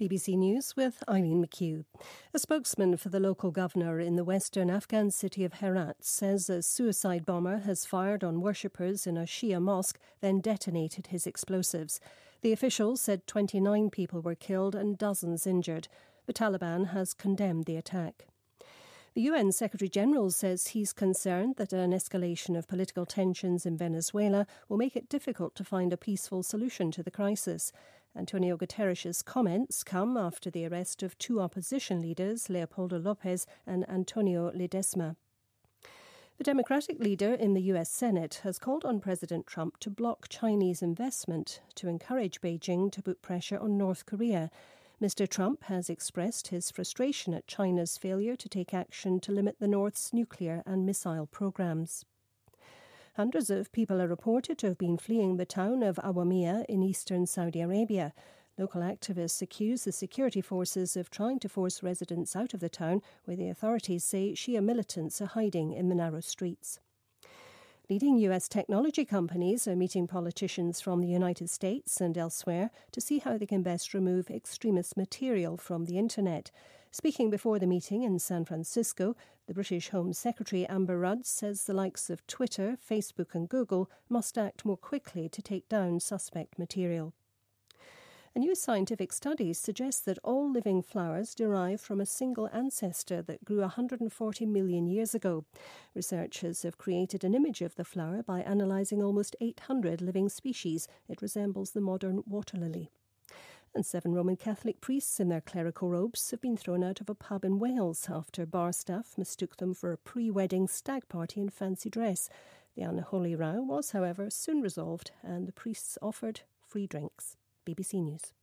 BBC News with Eileen McHugh. A spokesman for the local governor in the western Afghan city of Herat says a suicide bomber has fired on worshippers in a Shia mosque, then detonated his explosives. The official said 29 people were killed and dozens injured. The Taliban has condemned the attack. The UN Secretary-General says he's concerned that an escalation of political tensions in Venezuela will make it difficult to find a peaceful solution to the crisis. Antonio Guterres' comments come after the arrest of two opposition leaders, Leopoldo Lopez and Antonio Ledesma. The Democratic leader in the US Senate has called on President Trump to block Chinese investment to encourage Beijing to put pressure on North Korea. Mr. Trump has expressed his frustration at China's failure to take action to limit the North's nuclear and missile programs. Hundreds of people are reported to have been fleeing the town of Awamiya in eastern Saudi Arabia. Local activists accuse the security forces of trying to force residents out of the town, where the authorities say Shia militants are hiding in the narrow streets. Leading US technology companies are meeting politicians from the United States and elsewhere to see how they can best remove extremist material from the internet. Speaking before the meeting in San Francisco, the British Home Secretary Amber Rudd says the likes of Twitter, Facebook and Google must act more quickly to take down suspect material. A new scientific study suggests that all living flowers derive from a single ancestor that grew 140 million years ago. Researchers have created an image of the flower by analysing almost 800 living species. It resembles the modern water lily. And 7 Roman Catholic priests in their clerical robes have been thrown out of a pub in Wales after bar staff mistook them for a pre-wedding stag party in fancy dress. The unholy row was, however, soon resolved and the priests offered free drinks. BBC News.